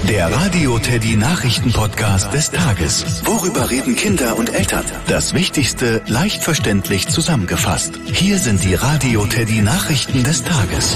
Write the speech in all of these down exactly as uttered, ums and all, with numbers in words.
Der Radio Teddy Nachrichten-Podcast des Tages. Worüber reden Kinder und Eltern? Das Wichtigste leicht verständlich zusammengefasst. Hier sind die Radio Teddy Nachrichten des Tages.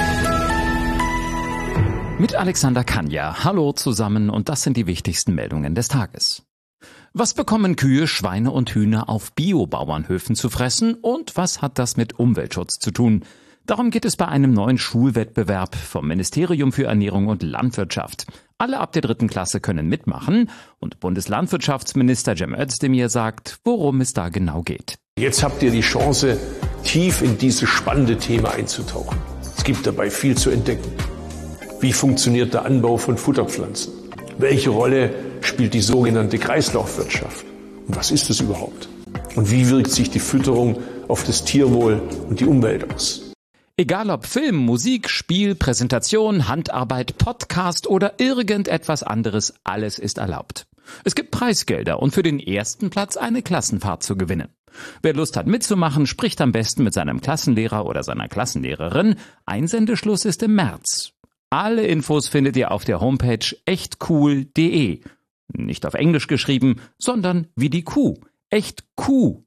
Mit Alexander Kanja. Hallo zusammen und das sind die wichtigsten Meldungen des Tages. Was bekommen Kühe, Schweine und Hühner auf Biobauernhöfen zu fressen und was hat das mit Umweltschutz zu tun? Darum geht es bei einem neuen Schulwettbewerb vom Ministerium für Ernährung und Landwirtschaft. Alle ab der dritten Klasse können mitmachen und Bundeslandwirtschaftsminister Cem Özdemir sagt, worum es da genau geht. Jetzt habt ihr die Chance, tief in dieses spannende Thema einzutauchen. Es gibt dabei viel zu entdecken. Wie funktioniert der Anbau von Futterpflanzen? Welche Rolle spielt die sogenannte Kreislaufwirtschaft? Und was ist das überhaupt? Und wie wirkt sich die Fütterung auf das Tierwohl und die Umwelt aus? Egal ob Film, Musik, Spiel, Präsentation, Handarbeit, Podcast oder irgendetwas anderes, alles ist erlaubt. Es gibt Preisgelder und für den ersten Platz eine Klassenfahrt zu gewinnen. Wer Lust hat mitzumachen, spricht am besten mit seinem Klassenlehrer oder seiner Klassenlehrerin. Einsendeschluss ist im März. Alle Infos findet ihr auf der Homepage echtcool punkt de. Nicht auf Englisch geschrieben, sondern wie die Kuh. echtcool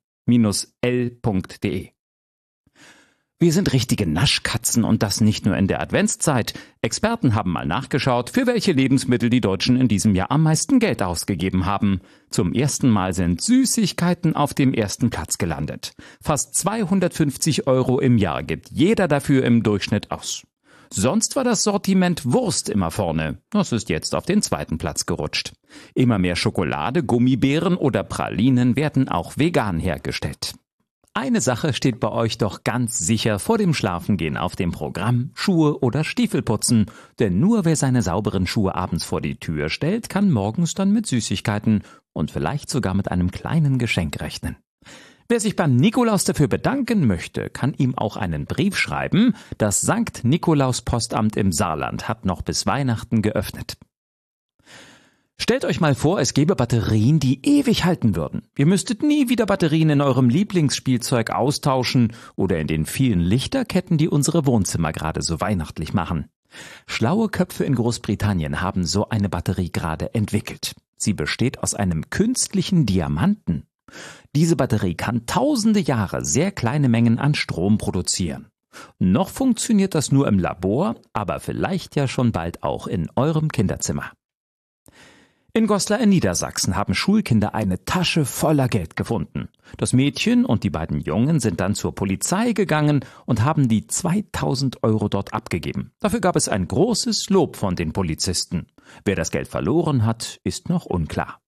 punkt de. Wir sind richtige Naschkatzen und das nicht nur in der Adventszeit. Experten haben mal nachgeschaut, für welche Lebensmittel die Deutschen in diesem Jahr am meisten Geld ausgegeben haben. Zum ersten Mal sind Süßigkeiten auf dem ersten Platz gelandet. Fast zweihundertfünfzig Euro im Jahr gibt jeder dafür im Durchschnitt aus. Sonst war das Sortiment Wurst immer vorne. Das ist jetzt auf den zweiten Platz gerutscht. Immer mehr Schokolade, Gummibären oder Pralinen werden auch vegan hergestellt. Eine Sache steht bei euch doch ganz sicher vor dem Schlafengehen auf dem Programm: Schuhe oder Stiefel putzen. Denn nur wer seine sauberen Schuhe abends vor die Tür stellt, kann morgens dann mit Süßigkeiten und vielleicht sogar mit einem kleinen Geschenk rechnen. Wer sich beim Nikolaus dafür bedanken möchte, kann ihm auch einen Brief schreiben. Das Sankt Nikolaus Postamt im Saarland hat noch bis Weihnachten geöffnet. Stellt euch mal vor, es gäbe Batterien, die ewig halten würden. Ihr müsstet nie wieder Batterien in eurem Lieblingsspielzeug austauschen oder in den vielen Lichterketten, die unsere Wohnzimmer gerade so weihnachtlich machen. Schlaue Köpfe in Großbritannien haben so eine Batterie gerade entwickelt. Sie besteht aus einem künstlichen Diamanten. Diese Batterie kann tausende Jahre sehr kleine Mengen an Strom produzieren. Noch funktioniert das nur im Labor, aber vielleicht ja schon bald auch in eurem Kinderzimmer. In Goslar in Niedersachsen haben Schulkinder eine Tasche voller Geld gefunden. Das Mädchen und die beiden Jungen sind dann zur Polizei gegangen und haben die zweitausend Euro dort abgegeben. Dafür gab es ein großes Lob von den Polizisten. Wer das Geld verloren hat, ist noch unklar.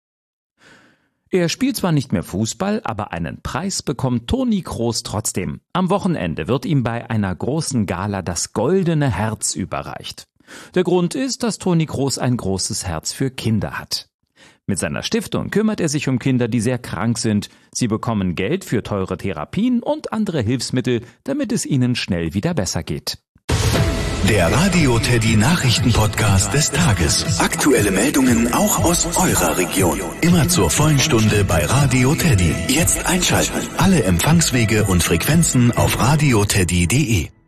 Er spielt zwar nicht mehr Fußball, aber einen Preis bekommt Toni Kroos trotzdem. Am Wochenende wird ihm bei einer großen Gala das Goldene Herz überreicht. Der Grund ist, dass Toni Kroos ein großes Herz für Kinder hat. Mit seiner Stiftung kümmert er sich um Kinder, die sehr krank sind. Sie bekommen Geld für teure Therapien und andere Hilfsmittel, damit es ihnen schnell wieder besser geht. Der Radio Teddy Nachrichten-Podcast des Tages. Aktuelle Meldungen auch aus eurer Region. Immer zur vollen Stunde bei Radio Teddy. Jetzt einschalten. Alle Empfangswege und Frequenzen auf radioteddy punkt de.